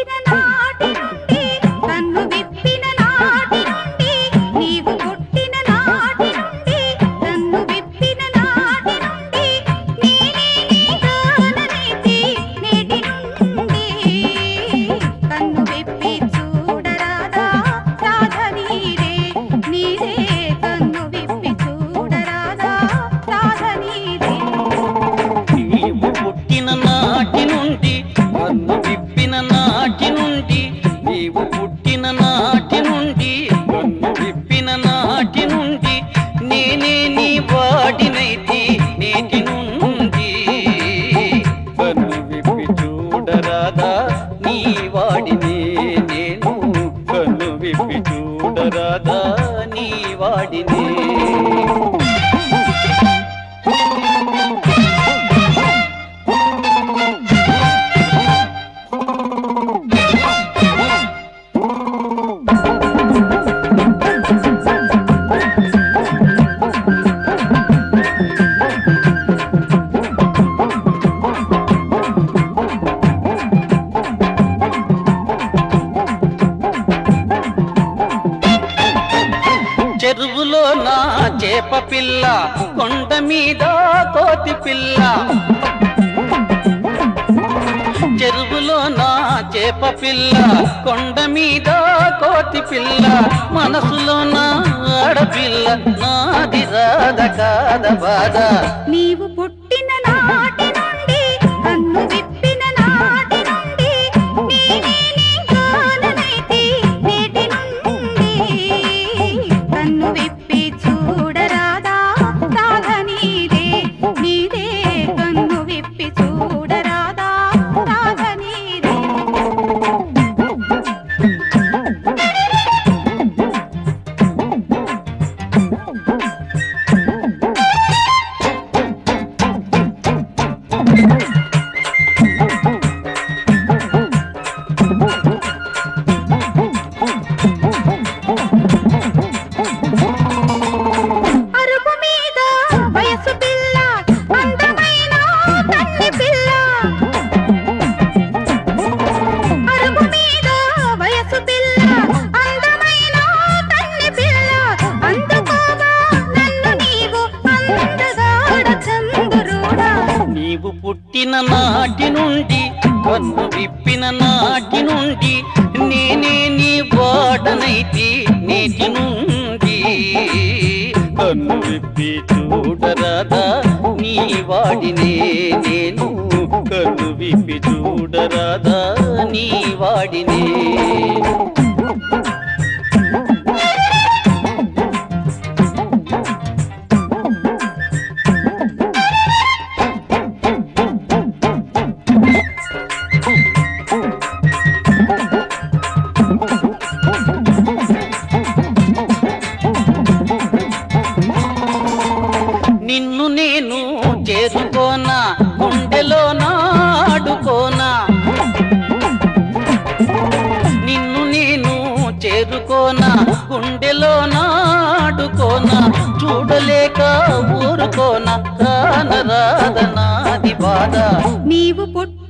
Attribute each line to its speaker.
Speaker 1: చెరువులో నా చేప పిల్ల కొండ మీద కోతి పిల్ల చెరువులో నా చేప పిల్ల కొండ మీద కోతి పిల్ల మనసులో నా ఆడపిల్ల నాది రాధ కాద బాధ
Speaker 2: నీవు పుట్టిన నాటి నుండి కన్ను విప్పిన నాటి నుండి నేనే నీ గాననైతి నేటి నుండి కన్ను విప్పి చూడరాదా రాధ నీదే నీదే కన్ను విప్పి చూడరాదా రాధ నీదే అరుపు మీద వయసు పిల్ల అందమైన కన్ని పిల్ల అరుపు మీద వయసు పిల్ల అందమైన కన్ని పిల్ల అందుకోవా నన్ను నీవు అందగాడ చంద్రుడా
Speaker 1: నీవు పుట్టిన నాటి నుండి కన్ను విప్పిన నాటి నుండి నేనే నీ వాడనైతి నేటి నుండి కన్ను విప్పి చూడరాదా నీ వాడినే నేను కన్ను విప్పి చూడరాదా నీ వాడినే నిన్ను నేను చేరుకోనా గుండెలో నాడుకోనా నిన్ను నేను చేరుకోనా గుండెలో నాడుకోనా చూడలేక ఊరుకోనా రాన రాధ నాది బాధ
Speaker 2: నీవు పుట్టి